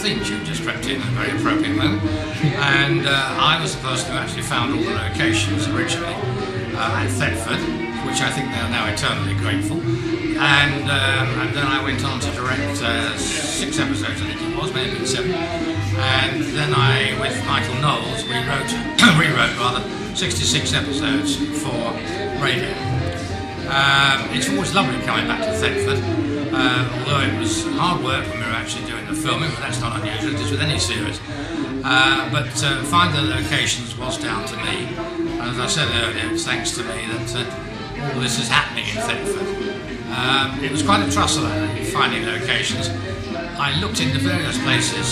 theme tune just crept in at a very appropriate moment, and I was the person who actually found all the locations originally at Thetford, which I think they are now eternally grateful, and then I went on to direct 6 episodes, I think it was, maybe 7, and then I, with Michael Knowles, rewrote rather 66 episodes for radio. It's always lovely coming back to Thetford, although it was hard work when we were actually doing the filming, but that's not unusual, it is with any series. But finding the locations was down to me, and as I said earlier, it's thanks to me that all this is happening in Thetford. It was quite a tussle finding locations. I looked into various places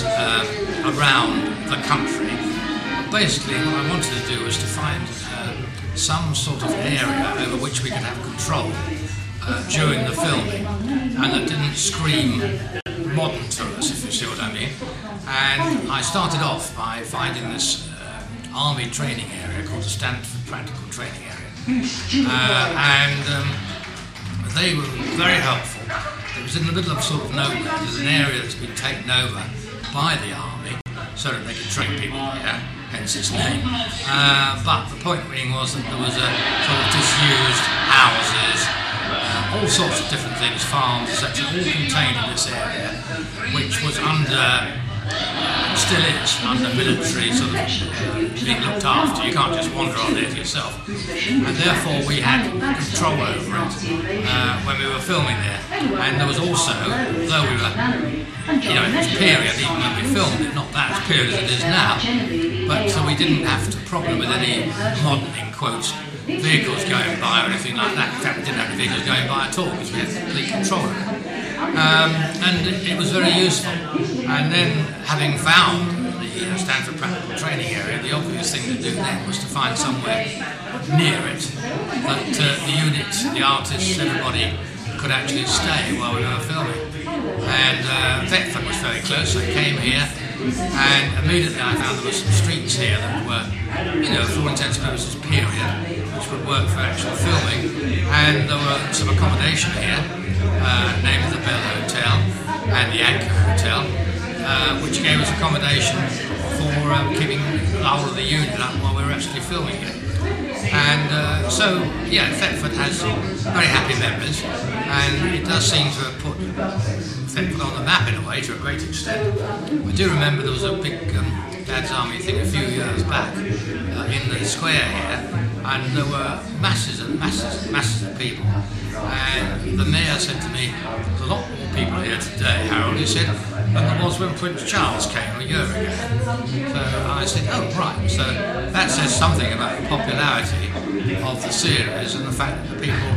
around the country, but basically what I wanted to do was to find some sort of area over which we could have control during the filming, and that didn't scream modern to us, if you see what I mean. And I started off by finding this army training area called the Stanford Practical Training Area, and they were very helpful. It was in the middle of sort of nowhere. There's an area that's been taken over by the army so that they could train people there, hence its name. But the point being was that there was a sort of disused houses, all sorts of different things, farms, etc., all contained in this area, which was under, still is, under military sort of being looked after. You can't just wander on there to yourself. And therefore we had control over it when we were filming there. And there was also, though we were, it was period even when we filmed it, not that as period as it is now, but we didn't have to problem with any modern, in quotes, vehicles going by or anything like that. In fact, we didn't have any vehicles going by at all because we had complete control of it. And it was very useful. And then, having found the Stanford Practical Training Area, the obvious thing to do then was to find somewhere near it that the units, the artists, everybody could actually stay while we were filming. And Thetford was very close. I came here, and immediately I found there were some streets here that were, for all intents and purposes, period, which would work for actual filming. And there were some accommodation here, named the Bell Hotel and the Anchor Hotel, which gave us accommodation for keeping the whole of the unit up while we were actually filming it. And so, Thetford has very happy memories, and it does seem to have put Thetford on the map in a way, to a great extent. I do remember there was a big Dad's Army thing a few years back in the square here, and there were masses and masses and masses of people. And the mayor said to me, "There's a lot more people here today, Harold," he said, "than there was when Prince Charles came a year ago." So I said, "Oh, right." So that says something about the popularity of the series and the fact that the people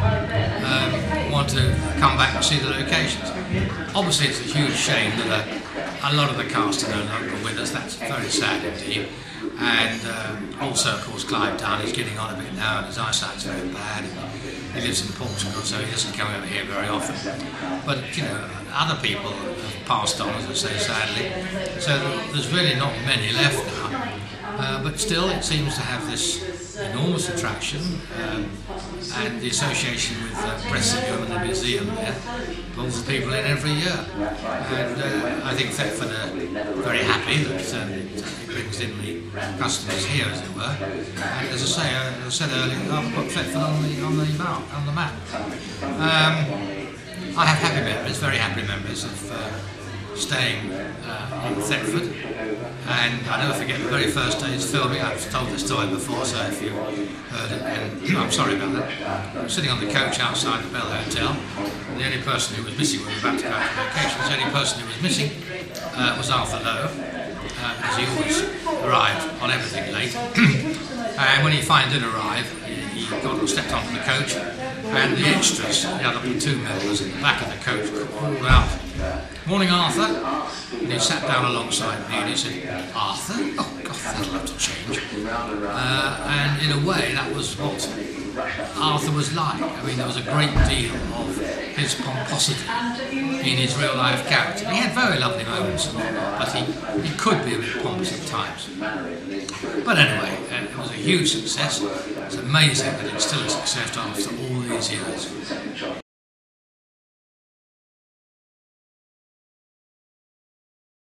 want to come back and see the locations. Obviously, it's a huge shame that a lot of the cast are no longer with us. That's very sad indeed. And also, of course, Clive Dunn is getting on a bit now, and his eyesight's very bad. He lives in Portugal, so he doesn't come over here very often. But, other people have passed on, as I say, sadly. So there's really not many left now. But still, it seems to have this enormous attraction, and the association with Bressingham and the museum there pulls the people in every year. And I think Thetford are very happy that it brings in the customers here, as it were. And as I said earlier, I've put Thetford on the map. I have happy memories, very happy memories of staying in Thetford, and I never forget the very first day's filming. I've told this story before, so if you heard it, and I'm sorry about that. I was sitting on the coach outside the Bell Hotel, and the only person who was missing when we were about to go to location, the only person who was missing was Arthur Lowe, because he always arrived on everything late. And when he finally did arrive, he got and stepped onto the coach, and the extras, the other platoon members in the back of the coach, called out, "Morning, Arthur." And he sat down alongside me and he said, "Arthur? Oh, God, that'll have to change." And in a way, that was what Arthur was like. I mean, there was a great deal of his pomposity in his real-life character. He had very lovely moments, but he could be a bit pompous at times. But anyway, it was a huge success. It's amazing that it's still a success after all these years.